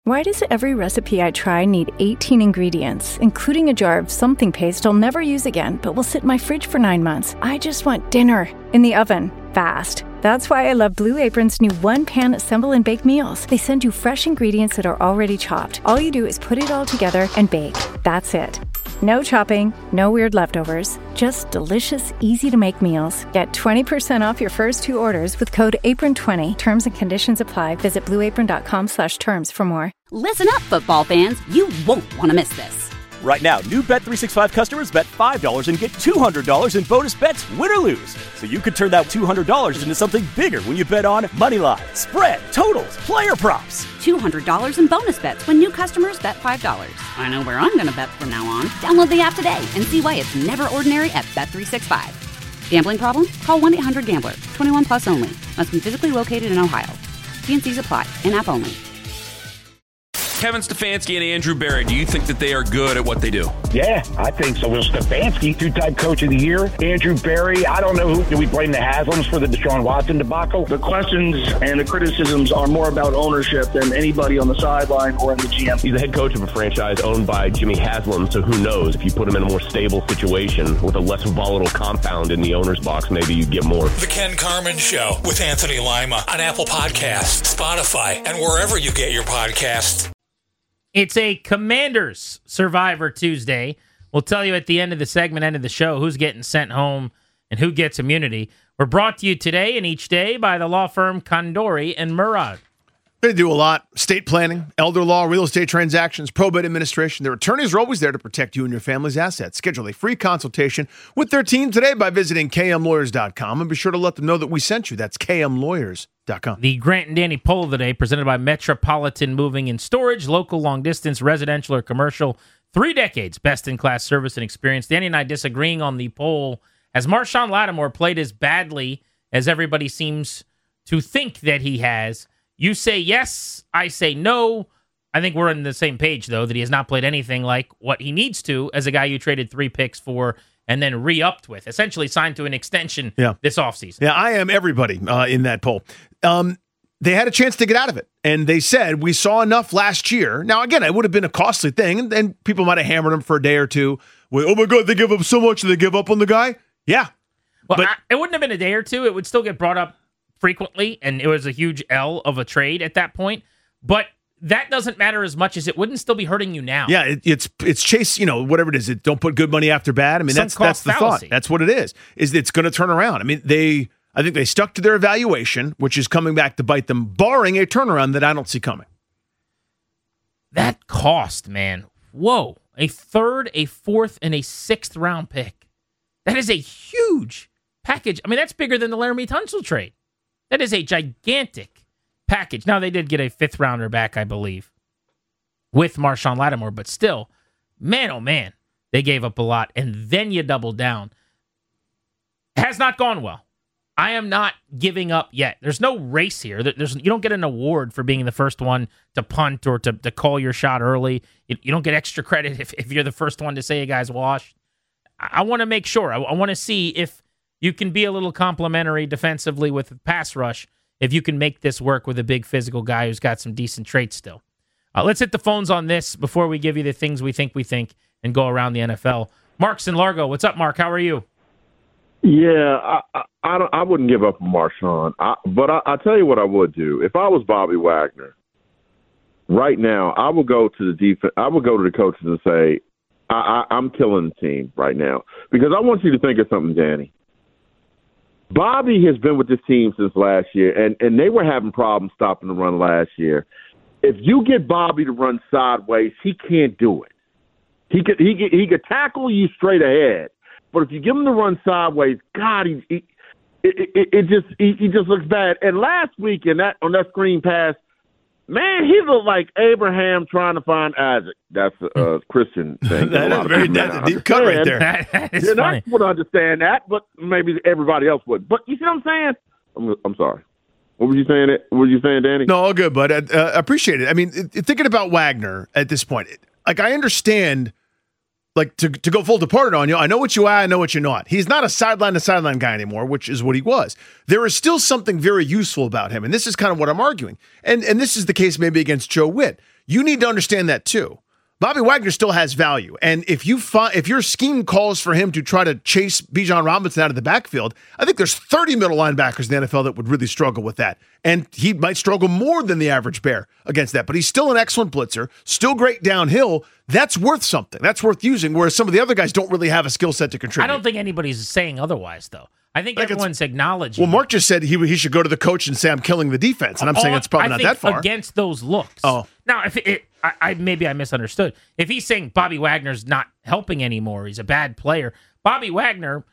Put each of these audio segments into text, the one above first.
Why does every recipe I try need 18 ingredients, including a jar of something paste I'll never use again, but will sit in my fridge for 9 months? I just want dinner in the oven, fast. That's why I love Blue Apron's new one-pan assemble and bake meals. They send you fresh ingredients that are already chopped. All you do is put it all together and bake. That's it. No chopping, no weird leftovers, just delicious, easy-to-make meals. Get 20% off your first 2 orders with code APRON20. Terms and conditions apply. Visit blueapron.com/terms for more. Listen up, football fans. You won't want to miss this. Right now, new Bet365 customers bet $5 and get $200 in bonus bets, win or lose. So you could turn that $200 into something bigger when you bet on moneyline, spread, totals, player props. $200 in bonus bets when new customers bet $5. I know where I'm going to bet from now on. Download the app today and see why it's never ordinary at Bet365. Gambling problem? Call 1-800-GAMBLER. 21 plus only. Must be physically located in Ohio. T&Cs apply. In-app only. Kevin Stefanski and Andrew Berry, do you think that they are good at what they do? Yeah, I think so. Well, Stefanski, 2-time coach of the year. Andrew Berry, I don't know who. Do we blame the Haslams for the Deshaun Watson debacle? The questions and the criticisms are more about ownership than anybody on the sideline or in the GM. He's the head coach of a franchise owned by Jimmy Haslam, so who knows? If you put him in a more stable situation with a less volatile compound in the owner's box, maybe you'd get more. The Ken Carman Show with Anthony Lima on Apple Podcasts, Spotify, and wherever you get your podcasts. It's a Commanders Survivor Tuesday. We'll tell you at the end of the segment, end of the show, who's getting sent home and who gets immunity. We're brought to you today and each day by the law firm Condori and Murad. They do a lot. Estate planning, elder law, real estate transactions, probate administration. Their attorneys are always there to protect you and your family's assets. Schedule a free consultation with their team today by visiting kmlawyers.com and be sure to let them know that we sent you. That's kmlawyers.com. The Grant and Danny poll of the day presented by Metropolitan Moving and Storage, local, long distance, residential or commercial. 3 decades, best-in-class service and experience. Danny and I disagreeing on the poll. Has Marshawn Lattimore played as badly as everybody seems to think that he has? You say yes, I say no. I think we're on the same page, though, that he has not played anything like what he needs to as a guy you traded 3 picks for and then re-upped with, essentially signed to an extension this offseason. Yeah, I am everybody in that poll. They had a chance to get out of it, and they said, we saw enough last year. Now, again, it would have been a costly thing, and people might have hammered him for a day or two. With, oh, my God, they give up so much, and they give up on the guy? Yeah. Well, it wouldn't have been a day or two. It would still get brought up frequently, and it was a huge L of a trade at that point. But that doesn't matter as much as it wouldn't still be hurting you now. Yeah, it's chase, whatever it is. Don't put good money after bad. I mean, that's the fallacy. Thought. That's what it is it's going to turn around. I mean, I think they stuck to their evaluation, which is coming back to bite them, barring a turnaround that I don't see coming. That cost, man. Whoa. A 3rd, a 4th, and a 6th round pick. That is a huge package. I mean, that's bigger than the Laramie Tunsil trade. That is a gigantic package. Now, they did get a 5th rounder back, I believe, with Marshawn Lattimore, but still, man, oh man, they gave up a lot, and then you doubled down. Has not gone well. I am not giving up yet. There's no race here. You don't get an award for being the first one to punt or to call your shot early. You don't get extra credit if you're the first one to say a guy's washed. I want to make sure. I want to see if you can be a little complimentary defensively with the pass rush, if you can make this work with a big physical guy who's got some decent traits still. Let's hit the phones on this before we give you the things we think and go around the NFL. Mark's in Largo. What's up, Mark? How are you? Yeah, I wouldn't give up on Marshawn. But I'll tell you what I would do. If I was Bobby Wagner, right now, I would go to the defense. I would go to the coaches and say, I'm killing the team right now. Because I want you to think of something, Danny. Bobby has been with this team since last year, and they were having problems stopping the run last year. If you get Bobby to run sideways, he can't do it. He could tackle you straight ahead, but if you give him the run sideways, God, he just looks bad. And last week on that screen pass, man, he looked like Abraham trying to find Isaac. That's a Christian thing. That's a deep cut right there. I would understand that, but maybe everybody else would. But you see what I'm saying? I'm sorry. What were you saying? What were you saying, Danny? No, all good, bud. I appreciate it. I mean, thinking about Wagner at this point, like I understand, like to go full departed on you. I know what you are. I know what you're not. He's not a sideline-to-sideline guy anymore, which is what he was. There is still something very useful about him, and this is kind of what I'm arguing. And this is the case maybe against Joe Witt. you need to understand that too. Bobby Wagner still has value. And if your scheme calls for him to try to chase Bijan Robinson out of the backfield, I think there's 30 middle linebackers in the NFL that would really struggle with that. And he might struggle more than the average Bear against that. But he's still an excellent blitzer, still great downhill. That's worth something. That's worth using, whereas some of the other guys don't really have a skill set to contribute. I don't think anybody's saying otherwise, though. I think everyone's acknowledging. Well, Mark just said he should go to the coach and say, I'm killing the defense. And I'm saying it's probably not that far. Against those looks. Oh. Now, if maybe I misunderstood. If he's saying Bobby Wagner's not helping anymore, he's a bad player, Bobby Wagner,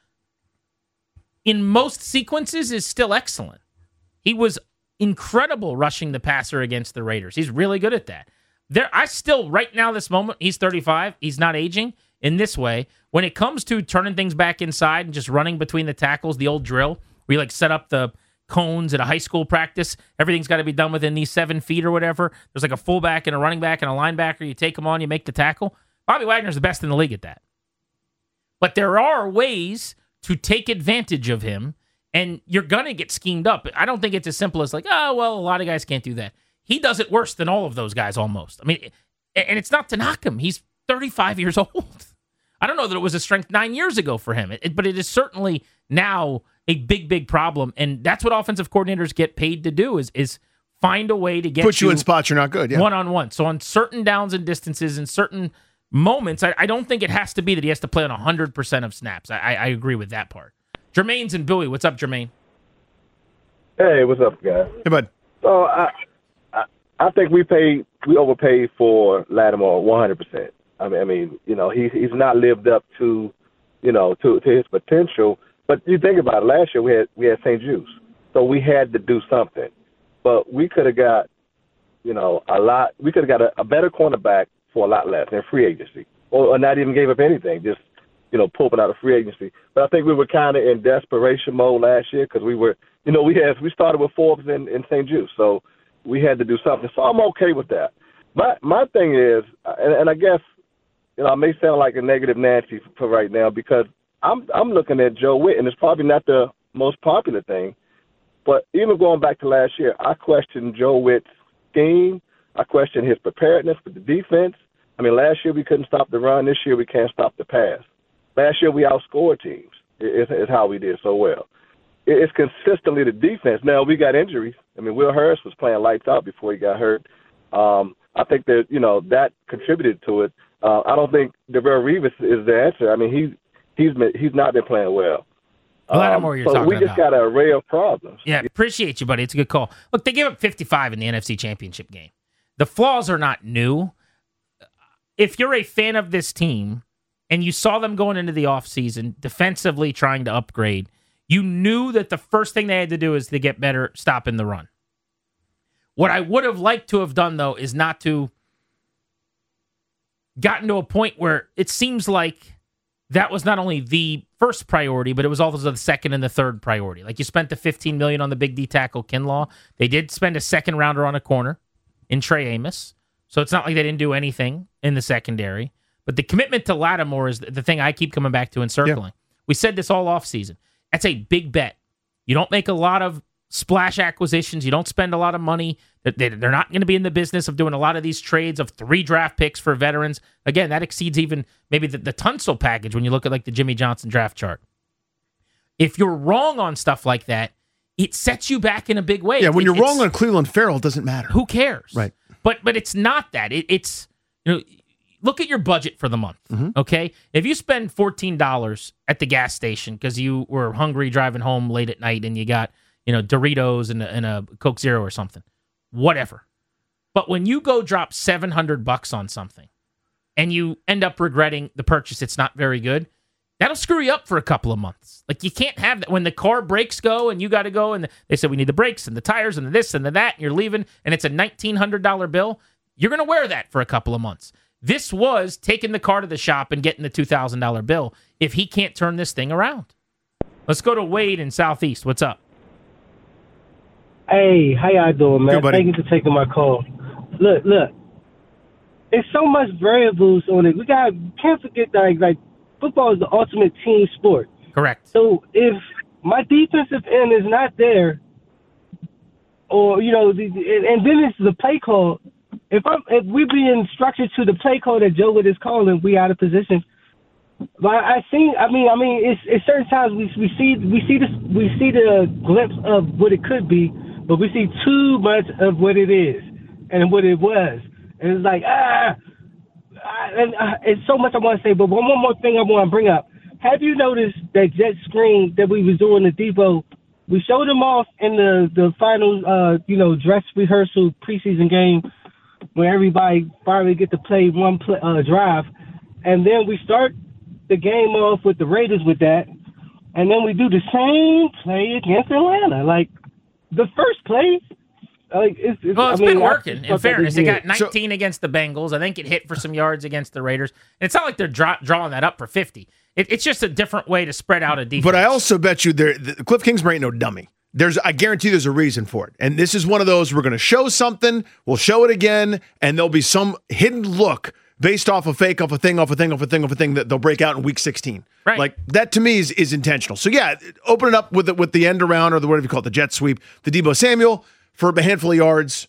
in most sequences, is still excellent. He was incredible rushing the passer against the Raiders. He's really good at that. Right now, this moment, he's 35. He's not aging in this way. When it comes to turning things back inside and just running between the tackles, the old drill, where you like set up the cones at a high school practice, everything's got to be done within these 7 feet or whatever. There's like a fullback and a running back and a linebacker. You take them on, you make the tackle. Bobby Wagner's the best in the league at that. But there are ways to take advantage of him, and you're going to get schemed up. I don't think it's as simple as like, oh, well, a lot of guys can't do that. He does it worse than all of those guys almost. I mean, and it's not to knock him. He's 35 years old. I don't know that it was a strength 9 years ago for him, but it is certainly now a big, big problem. And that's what offensive coordinators get paid to do is find a way to get put you in spots you're not good. Yeah. One-on-one. So on certain downs and distances and certain moments, I don't think it has to be that he has to play on 100% of snaps. I agree with that part. Jermaine's in Bowie. What's up, Jermaine? Hey, what's up, guys? Hey, bud. So I think we overpaid for Lattimore 100%. I mean, you know, he's not lived up to, you know, to his potential. But you think about it, last year we had St. Juice, so we had to do something. But we could have got, you know, we could have got a better cornerback for a lot less in free agency, or not even gave up anything, just, you know, pulling out of free agency. But I think we were kind of in desperation mode last year because we were, you know, we started with Forbes and St. Juice, so we had to do something. So I'm okay with that. My thing is, and I guess, you know, I may sound like a negative Nancy for right now because I'm looking at Joe Witt, and it's probably not the most popular thing, but even going back to last year, I questioned Joe Witt's scheme. I questioned his preparedness with the defense. I mean, last year we couldn't stop the run. This year we can't stop the pass. Last year we outscored teams. It's how we did so well. It's consistently the defense. Now, we got injuries. I mean, Will Harris was playing lights out before he got hurt. I think that, you know, that contributed to it. I don't think Darrelle Revis is the answer. I mean, he's not been playing well. Lattimore, you're talking we just got an array of problems. Yeah, appreciate you, buddy. It's a good call. Look, they gave up 55 in the NFC Championship game. The flaws are not new. If you're a fan of this team and you saw them going into the offseason defensively trying to upgrade, you knew that the first thing they had to do is to get better stopping the run. What I would have liked to have done, though, is not to gotten to a point where it seems like that was not only the first priority, but it was also the second and the third priority. Like you spent the $15 million on the big D tackle Kinlaw. They did spend a second rounder on a corner in Trey Amos. So it's not like they didn't do anything in the secondary. But the commitment to Lattimore is the thing I keep coming back to and circling. Yeah. We said this all offseason. That's a big bet. You don't make a lot of splash acquisitions. You don't spend a lot of money. They're not going to be in the business of doing a lot of these trades of 3 draft picks for veterans. Again, that exceeds even maybe the Tunsil package when you look at like the Jimmy Johnson draft chart. If you're wrong on stuff like that, it sets you back in a big way. Yeah, when you're wrong on Cleveland Farrell, it doesn't matter. Who cares? Right. But it's not that. It's, you know, look at your budget for the month, okay? If you spend $14 at the gas station because you were hungry driving home late at night and you got, you know, Doritos and a Coke Zero or something, whatever. But when you go drop $700 on something and you end up regretting the purchase, it's not very good, that'll screw you up for a couple of months. Like, you can't have that. When the car brakes go and you got to go and they said we need the brakes and the tires and the this and the that, and you're leaving and it's a $1,900 bill, you're going to wear that for a couple of months. This was taking the car to the shop and getting the $2,000 bill if he can't turn this thing around. Let's go to Wade in Southeast. What's up? Hey, how y'all doing, man? Good, buddy. Thank you for taking my call. Look. There's so much variables on it. Can't forget that, like, football is the ultimate team sport. Correct. So if my defensive end is not there, or, you know, and then it's the play call, if we being structured to the play code that Joe Wood is calling, we out of position. But it's certain times we see the glimpse of what it could be, but we see too much of what it is and what it was, and it's like it's so much I want to say. But one more thing I want to bring up. Have you noticed that jet screen that we was doing at Debo? We showed him off in the final dress rehearsal preseason game where everybody finally get to play one drive, and then we start the game off with the Raiders with that, and then we do the same play against Atlanta. Like the first play, it's been working. In fairness, they got 19 against the Bengals. I think it hit for some yards against the Raiders. And it's not like they're drawing that up for 50. It's just a different way to spread out a defense. But I also bet you Cliff Kingsbury ain't no dummy. I guarantee there's a reason for it. And this is one of those, we're going to show something, we'll show it again, and there'll be some hidden look based off a fake, off a thing that they'll break out in week 16. Right. Like, that to me is intentional. So, yeah, open it up with the end around, or whatever you call it, the jet sweep, the Deebo Samuel for a handful of yards.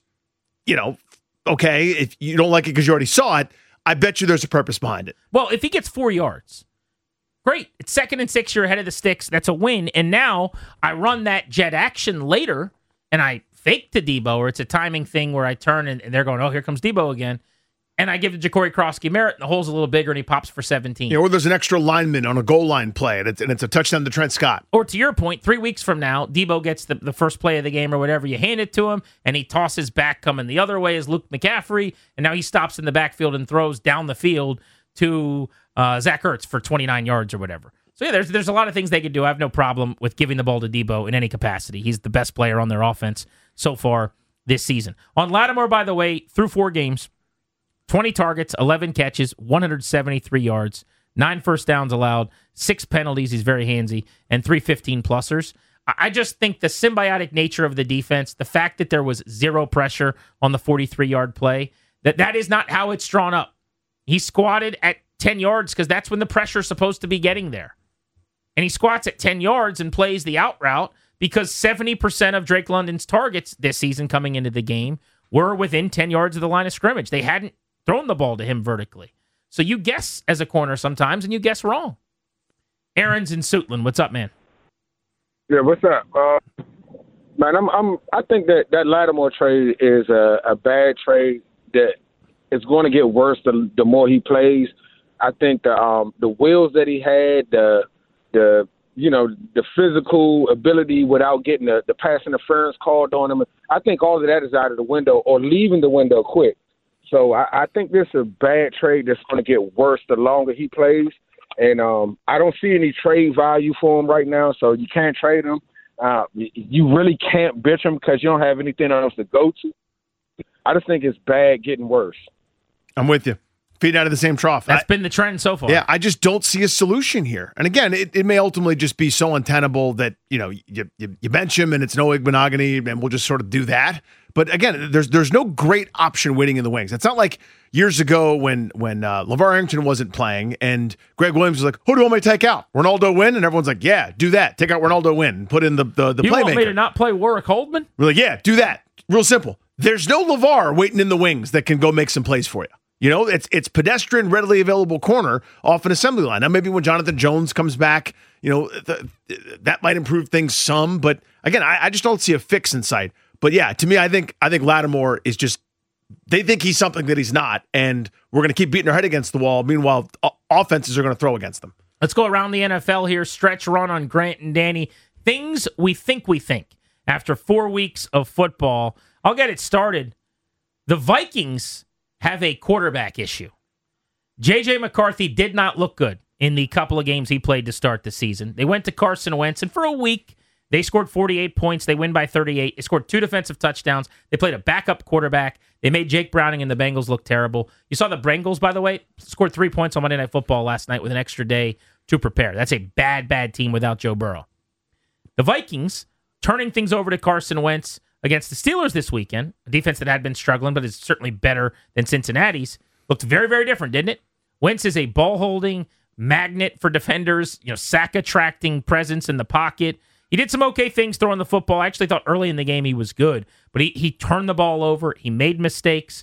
Okay, if you don't like it because you already saw it, I bet you there's a purpose behind it. Well, if he gets 4 yards, great. It's 2nd and 6, you're ahead of the sticks. That's a win. And now I run that jet action later, and I fake to Deebo, or it's a timing thing where I turn, and they're going, oh, here comes Deebo again. And I give to Ja'Cory Krosky merit, and the hole's a little bigger, and he pops for 17. Yeah, or there's an extra lineman on a goal line play, and it's a touchdown to Trent Scott. Or to your point, 3 weeks from now, Deebo gets the first play of the game or whatever. You hand it to him, and he tosses back coming the other way as Luke McCaffrey, and now he stops in the backfield and throws down the field to Zach Ertz for 29 yards or whatever. So, yeah, there's a lot of things they could do. I have no problem with giving the ball to Deebo in any capacity. He's the best player on their offense so far this season. On Lattimore, by the way, through 4 games, 20 targets, 11 catches, 173 yards, 9 first downs allowed, 6 penalties, he's very handsy, and 3 15-plussers. I just think the symbiotic nature of the defense, the fact that there was 0 pressure on the 43-yard play, that is not how it's drawn up. He squatted at 10 yards because that's when the pressure's supposed to be getting there. And he squats at 10 yards and plays the out route because 70% of Drake London's targets this season coming into the game were within 10 yards of the line of scrimmage. They hadn't thrown the ball to him vertically. So you guess as a corner sometimes, and you guess wrong. Aaron's in Suitland. What's up, man? Yeah, what's up? Man, I think that Lattimore trade is a bad trade that is going to get worse the more he plays. I think the wheels that he had, the physical ability without getting the pass interference called on him, I think all of that is out of the window or leaving the window quick. So I think this is a bad trade that's going to get worse the longer he plays. And I don't see any trade value for him right now, so you can't trade him. You really can't bitch him because you don't have anything else to go to. I just think it's bad getting worse. I'm with you. Feet out of the same trough. That's been the trend so far. Yeah, I just don't see a solution here. And again, it may ultimately just be so untenable that, you bench him and it's no ignominy and we'll just sort of do that. But again, there's no great option waiting in the wings. It's not like years ago when LeVar Arrington wasn't playing and Greg Williams was like, who do you want me to take out? Ronaldo Wynn? And everyone's like, yeah, do that. Take out Ronaldo Wynn and put in the playmaker. You want me to not play Warwick Holdman? We're like, yeah, do that. Real simple. There's no LeVar waiting in the wings that can go make some plays for you. It's pedestrian, readily available corner off an assembly line. Now, maybe when Jonathan Jones comes back, that might improve things some. But again, I just don't see a fix in sight. But yeah, to me, I think Lattimore is just, they think he's something that he's not, and we're going to keep beating our head against the wall. Meanwhile, offenses are going to throw against them. Let's go around the NFL here. Stretch run on Grant and Danny. Things we think after 4 weeks of football. I'll get it started. The Vikings have a quarterback issue. J.J. McCarthy did not look good in the couple of games he played to start the season. They went to Carson Wentz, and for a week, they scored 48 points. They win by 38. They scored 2 defensive touchdowns. They played a backup quarterback. They made Jake Browning and the Bengals look terrible. You saw the Bengals, by the way, scored 3 points on Monday Night Football last night with an extra day to prepare. That's a bad team without Joe Burrow. The Vikings turning things over to Carson Wentz against the Steelers this weekend, a defense that had been struggling, but is certainly better than Cincinnati's, looked very, very different, didn't it? Wentz is a ball-holding magnet for defenders, sack-attracting presence in the pocket. He did some okay things throwing the football. I actually thought early in the game he was good, but he turned the ball over. He made mistakes.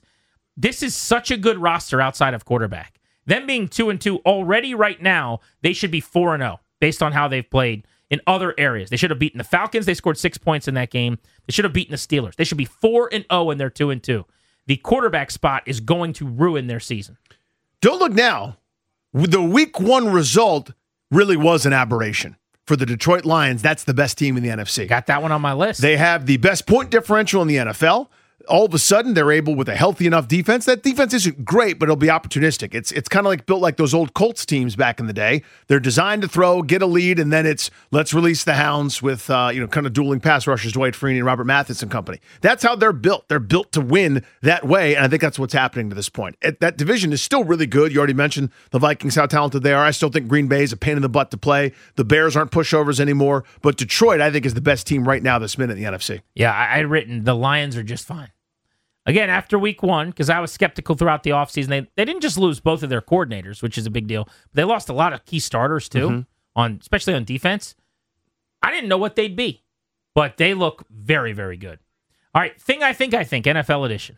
this is such a good roster outside of quarterback. Them being 2-2 already right now, they should be 4-0 based on how they've played in other areas. They should have beaten the Falcons. They scored 6 points in that game. They should have beaten the Steelers. They should be 4-0 and they're 2-2. The quarterback spot is going to ruin their season. Don't look now. The week 1 result really was an aberration. For the Detroit Lions, that's the best team in the NFC. Got that one on my list. They have the best point differential in the NFL. All of a sudden, they're able, with a healthy enough defense. That defense isn't great, but it'll be opportunistic. It's kind of like built like those old Colts teams back in the day. They're designed to throw, get a lead, and then it's let's release the hounds with kind of dueling pass rushers, Dwight Freeney and Robert Mathis and company. That's how they're built. They're built to win that way, and I think that's what's happening to this point. That division is still really good. You already mentioned the Vikings, how talented they are. I still think Green Bay is a pain in the butt to play. The Bears aren't pushovers anymore, but Detroit, I think, is the best team right now this minute in the NFC. Yeah, I'd written the Lions are just fine. Again, after week 1, because I was skeptical throughout the offseason, they didn't just lose both of their coordinators, which is a big deal, but they lost a lot of key starters too, especially on defense. I didn't know what they'd be, but they look very, very good. All right, thing I think, NFL edition.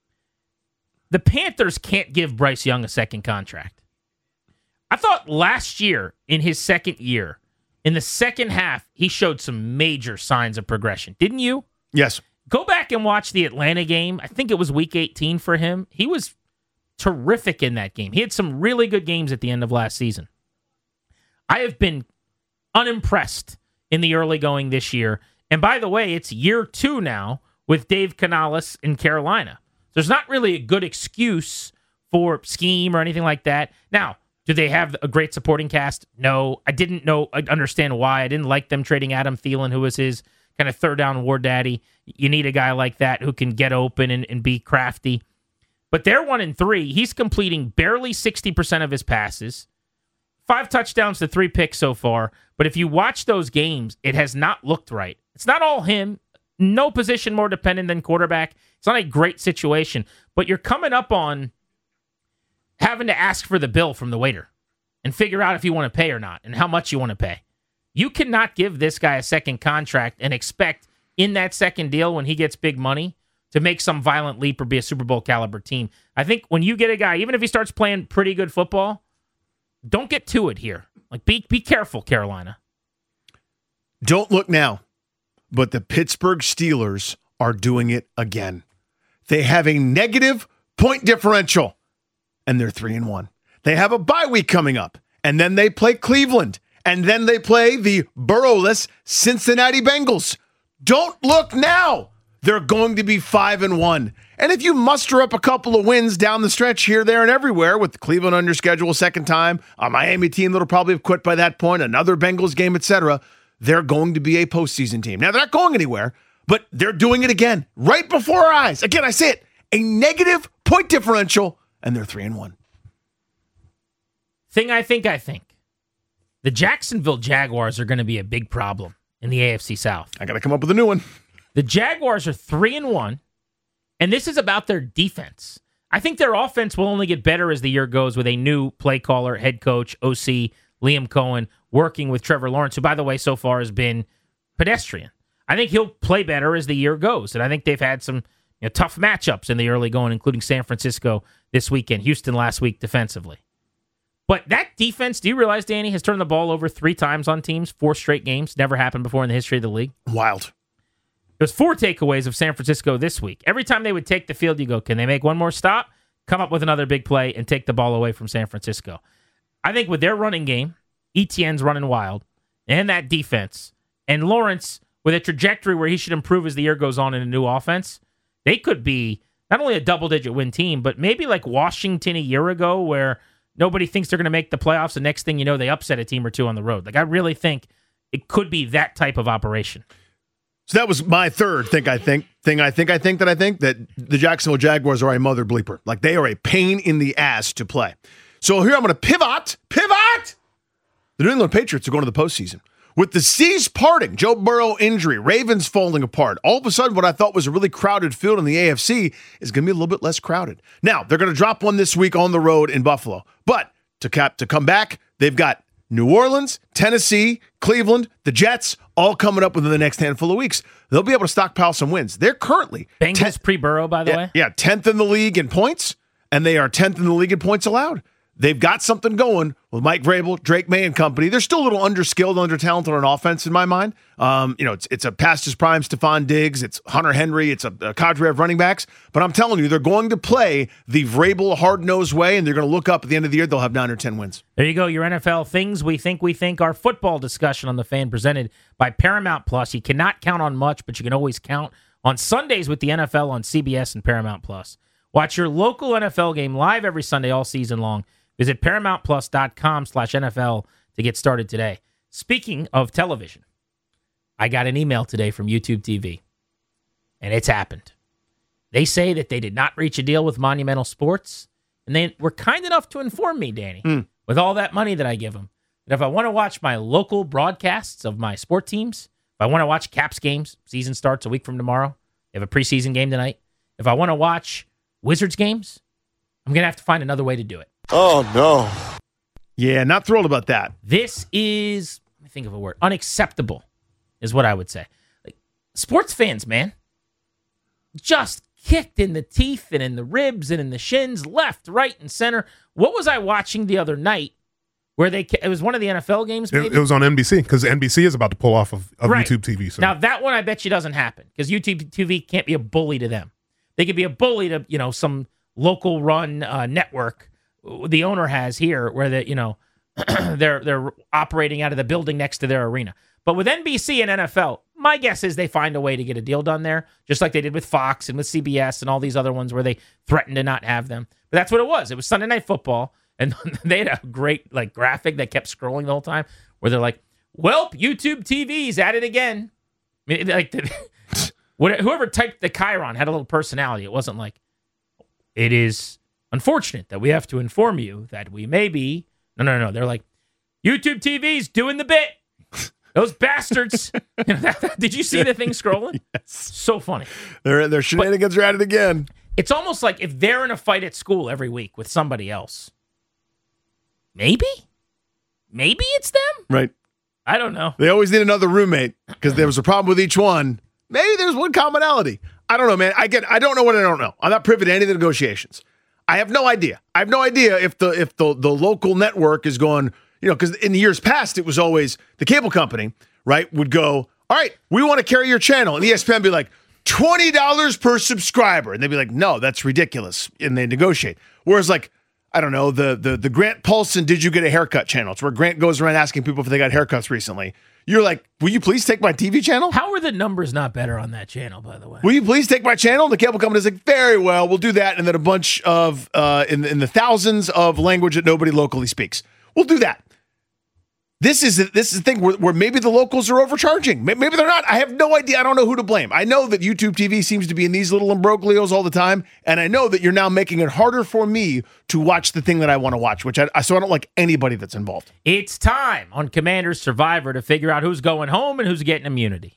The Panthers can't give Bryce Young a second contract. I thought last year, in his second year, in the second half, he showed some major signs of progression. Didn't you? Yes. Go back and watch the Atlanta game. I think it was week 18 for him. He was terrific in that game. He had some really good games at the end of last season. I have been unimpressed in the early going this year. And by the way, it's year 2 now with Dave Canales in Carolina. There's not really a good excuse for scheme or anything like that. Now, do they have a great supporting cast? No. I understand why. I didn't like them trading Adam Thielen, who was his kind of third down war daddy. You need a guy like that who can get open and be crafty. But they're 1-3. He's completing barely 60% of his passes. 5 touchdowns to 3 picks so far. But if you watch those games, it has not looked right. It's not all him. No position more dependent than quarterback. It's not a great situation. But you're coming up on having to ask for the bill from the waiter and figure out if you want to pay or not and how much you want to pay. You cannot give this guy a second contract and expect in that second deal when he gets big money to make some violent leap or be a Super Bowl caliber team. I think when you get a guy, even if he starts playing pretty good football, don't get to it here. Like be careful, Carolina. Don't look now, but the Pittsburgh Steelers are doing it again. They have a negative point differential, and they're 3-1. They have a bye week coming up, and then they play Cleveland. And then they play the Burrow-less Cincinnati Bengals. Don't look now. They're going to be 5-1. And if you muster up a couple of wins down the stretch here, there, and everywhere, with Cleveland on your schedule a second time, a Miami team that'll probably have quit by that point, another Bengals game, etc., they're going to be a postseason team. Now, they're not going anywhere, but they're doing it again, right before our eyes. Again, I say it, a negative point differential, and they're 3-1. Thing I think. The Jacksonville Jaguars are going to be a big problem in the AFC South. I got to come up with a new one. The Jaguars are 3-1, and this is about their defense. I think their offense will only get better as the year goes with a new play caller, head coach, OC, Liam Cohen, working with Trevor Lawrence, who, by the way, so far has been pedestrian. I think he'll play better as the year goes, and I think they've had some tough matchups in the early going, including San Francisco this weekend, Houston last week defensively. But that defense, do you realize, Danny, has turned the ball over 3 times on teams, 4 straight games. Never happened before in the history of the league. Wild. There's 4 takeaways of San Francisco this week. Every time they would take the field, you go, can they make one more stop, come up with another big play, and take the ball away from San Francisco? I think with their running game, Etienne's running wild, and that defense, and Lawrence with a trajectory where he should improve as the year goes on in a new offense, they could be not only a double-digit win team, but maybe like Washington a year ago where nobody thinks they're going to make the playoffs. The next thing you know, they upset a team or two on the road. Like, I really think it could be that type of operation. So that was my third thing I think that the Jacksonville Jaguars are a mother bleeper. Like, they are a pain in the ass to play. So here I'm going to pivot. The New England Patriots are going to the postseason. With the seas parting, Joe Burrow injury, Ravens falling apart, all of a sudden what I thought was a really crowded field in the AFC is going to be a little bit less crowded. Now, they're going to drop one this week on the road in Buffalo. But to come back, they've got New Orleans, Tennessee, Cleveland, the Jets, all coming up within the next handful of weeks. They'll be able to stockpile some wins. They're currently Bengals pre-Burrow, by the way. Yeah, 10th in the league in points, and they are 10th in the league in points allowed. They've got something going with Mike Vrabel, Drake May and company. They're still a little underskilled, under-talented on offense in my mind. It's a past his prime Stephon Diggs. It's Hunter Henry. It's a cadre of running backs. But I'm telling you, they're going to play the Vrabel hard-nosed way, and they're going to look up at the end of the year. They'll have 9 or 10 wins. There you go, your NFL things we think. Our football discussion on The Fan presented by Paramount Plus. You cannot count on much, but you can always count on Sundays with the NFL on CBS and Paramount Plus. Watch your local NFL game live every Sunday all season long. Visit ParamountPlus.com/NFL to get started today. Speaking of television, I got an email today from YouTube TV, and it's happened. They say that they did not reach a deal with Monumental Sports, and they were kind enough to inform me, Danny, with all that money that I give them, that if I want to watch my local broadcasts of my sport teams, if I want to watch Caps games, season starts a week from tomorrow, they have a preseason game tonight. If I want to watch Wizards games, I'm going to have to find another way to do it. Oh, no. Yeah, not thrilled about that. This is, let me think of a word, unacceptable is what I would say. Like, sports fans, man, just kicked in the teeth and in the ribs and in the shins, left, right, and center. What was I watching the other night where it was one of the NFL games, maybe? It was on NBC, because NBC is about to pull off of right. YouTube TV. So. Now, that one I bet you doesn't happen, because YouTube TV can't be a bully to them. They could be a bully to, some local run network the owner has here, where they're operating out of the building next to their arena. But with NBC and NFL, my guess is they find a way to get a deal done there, just like they did with Fox and with CBS and all these other ones where they threatened to not have them. But that's what it was. It was Sunday Night Football, and they had a great graphic that kept scrolling the whole time, where they're like, "Welp, YouTube TV's at it again." Whoever typed the Chiron had a little personality. It wasn't like, "It is unfortunate that we have to inform you that we may be..." No. They're like, "YouTube TV's doing the bit. Those bastards." Did you see the thing scrolling? Yes. So funny. Their shenanigans are at it again. It's almost like if they're in a fight at school every week with somebody else, maybe it's them. Right. I don't know. They always need another roommate because there was a problem with each one. Maybe there's one commonality. I don't know, man. I don't know what I don't know. I'm not privy to any of the negotiations. I have no idea. I have no idea if the local network is going, because in years past, it was always the cable company, right, would go, "All right, we want to carry your channel." And ESPN would be like, $20 per subscriber. And they'd be like, "No, that's ridiculous." And they negotiate. Whereas, I don't know, the Grant Paulson Did You Get a Haircut channel. It's where Grant goes around asking people if they got haircuts recently. You're like, "Will you please take my TV channel?" How are the numbers not better on that channel, by the way? "Will you please take my channel?" And the cable company's like, "Very well, we'll do that." And then a bunch of, in the thousands of language that nobody locally speaks. We'll do that. This is the thing where maybe the locals are overcharging. Maybe they're not. I have no idea. I don't know who to blame. I know that YouTube TV seems to be in these little imbroglios all the time, and I know that you're now making it harder for me to watch the thing that I want to watch, so I don't like anybody that's involved. It's time on Commander's Survivor to figure out who's going home and who's getting immunity.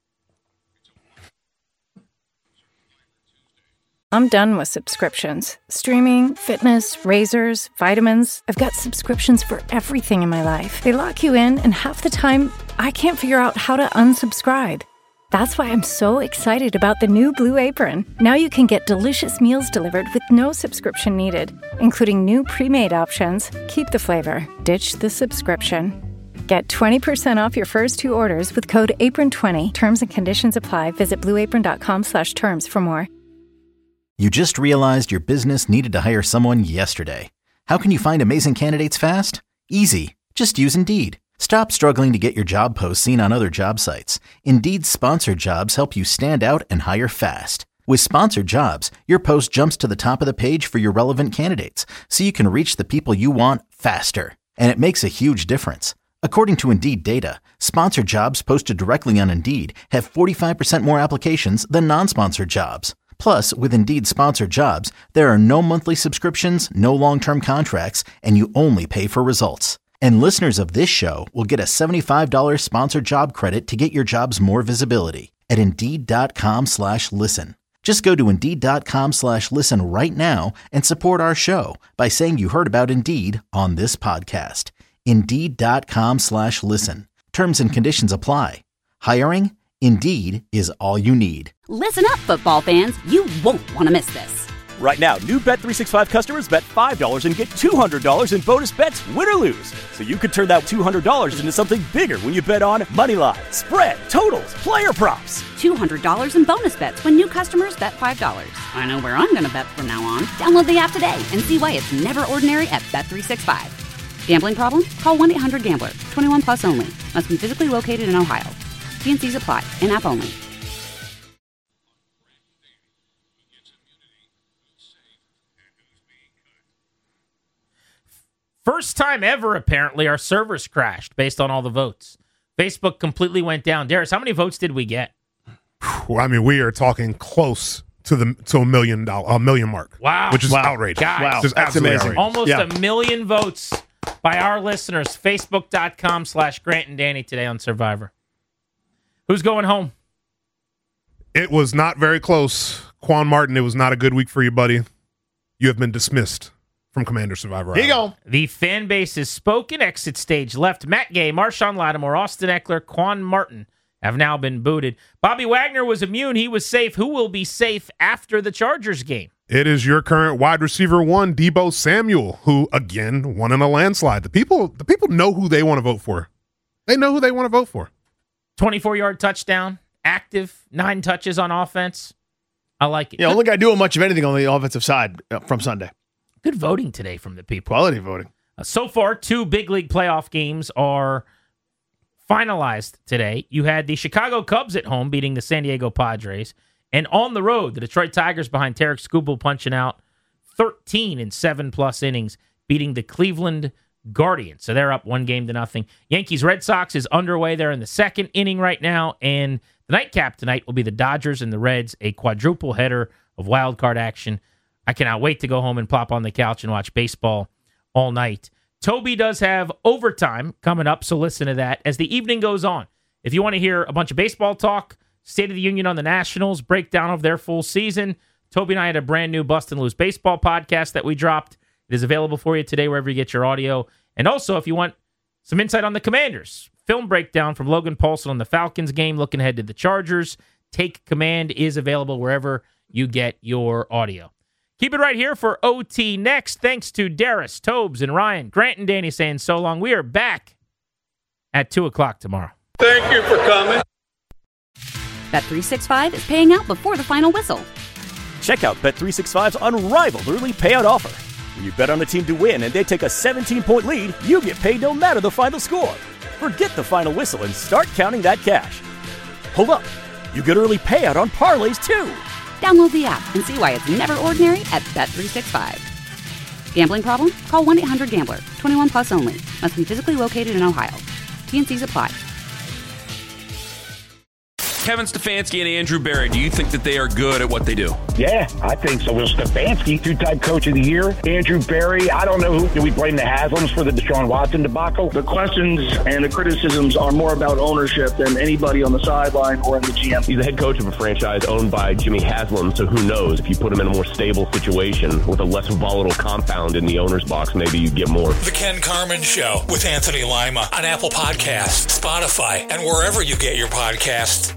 I'm done with subscriptions. Streaming, fitness, razors, vitamins. I've got subscriptions for everything in my life. They lock you in, and half the time, I can't figure out how to unsubscribe. That's why I'm so excited about the new Blue Apron. Now you can get delicious meals delivered with no subscription needed, including new pre-made options. Keep the flavor, ditch the subscription. Get 20% off your first 2 orders with code APRON20. Terms and conditions apply. Visit blueapron.com/terms for more. You just realized your business needed to hire someone yesterday. How can you find amazing candidates fast? Easy. Just use Indeed. Stop struggling to get your job posts seen on other job sites. Indeed's sponsored jobs help you stand out and hire fast. With sponsored jobs, your post jumps to the top of the page for your relevant candidates, so you can reach the people you want faster. And it makes a huge difference. According to Indeed data, sponsored jobs posted directly on Indeed have 45% more applications than non-sponsored jobs. Plus, with Indeed sponsored jobs, there are no monthly subscriptions, no long-term contracts, and you only pay for results. And listeners of this show will get a $75 sponsored job credit to get your jobs more visibility at Indeed.com/listen. Just go to Indeed.com/listen right now and support our show by saying you heard about Indeed on this podcast. Indeed.com/listen. Terms and conditions apply. Hiring? Indeed is all you need. Listen up, football fans. You won't want to miss this. Right now, new Bet365 customers bet $5 and get $200 in bonus bets, win or lose. So you could turn that $200 into something bigger when you bet on Moneyline, spread, totals, player props. $200 in bonus bets when new customers bet $5. I know where I'm going to bet from now on. Download the app today and see why it's never ordinary at Bet365. Gambling problem? Call 1-800-GAMBLER. 21 plus only. Must be physically located in Ohio. T&Cs apply. In-app only. First time ever, apparently, our servers crashed based on all the votes. Facebook completely went down. Darius, how many votes did we get? Well, I mean, we are talking close to a million mark. Wow. Which is outrageous. Guys, wow. That's amazing. Almost 1 million votes by our listeners. Facebook.com/Grant and Danny today on Survivor. Who's going home? It was not very close. Quan Martin, it was not a good week for you, buddy. You have been dismissed from Commander Survivor. Here you go. The fan base is spoken. Exit stage left. Matt Gay, Marshawn Lattimore, Austin Eckler, Quan Martin have now been booted. Bobby Wagner was immune. He was safe. Who will be safe after the Chargers game? It is your current wide receiver 1, Deebo Samuel, who, again, won in a landslide. The people know who they want to vote for. They know who they want to vote for. 24-yard touchdown, active, 9 touches on offense. I like it. Yeah, I don't think I do much of anything on the offensive side from Sunday. Good voting today from the people. Quality voting. So far, 2 big league playoff games are finalized today. You had the Chicago Cubs at home beating the San Diego Padres. And on the road, the Detroit Tigers behind Tarek Skubal punching out 13 in 7+ innings, beating the Cleveland Guardians. So they're up 1-0. Yankees-Red Sox is underway. They're in the 2nd inning right now. And the nightcap tonight will be the Dodgers and the Reds, a quadruple header of wild card action. I cannot wait to go home and plop on the couch and watch baseball all night. Toby does have overtime coming up, so listen to that as the evening goes on. If you want to hear a bunch of baseball talk, State of the Union on the Nationals, breakdown of their full season, Toby and I had a brand new Bust and Lose baseball podcast that we dropped. It is available for you today wherever you get your audio. And also, if you want some insight on the Commanders, film breakdown from Logan Paulson on the Falcons game, looking ahead to the Chargers, Take Command is available wherever you get your audio. Keep it right here for OT next. Thanks to Darius, Tobes, and Ryan. Grant and Danny saying so long. We are back at 2 o'clock tomorrow. Thank you for coming. Bet365 is paying out before the final whistle. Check out Bet365's unrivaled early payout offer. When you bet on a team to win and they take a 17-point lead, you get paid no matter the final score. Forget the final whistle and start counting that cash. Hold up. You get early payout on parlays, too. Download the app and see why it's never ordinary at Bet365. Gambling problem? Call 1-800-GAMBLER. 21 plus only. Must be physically located in Ohio. T&Cs apply. Kevin Stefanski and Andrew Berry, do you think that they are good at what they do? Yeah, I think so. Will Stefanski, 2-time coach of the year. Andrew Berry, I don't know who. Do we blame the Haslams for the Deshaun Watson debacle? The questions and the criticisms are more about ownership than anybody on the sideline or in the GM. He's the head coach of a franchise owned by Jimmy Haslam, so who knows? If you put him in a more stable situation with a less volatile compound in the owner's box, maybe you get more. The Ken Carman Show with Anthony Lima on Apple Podcasts, Spotify, and wherever you get your podcasts.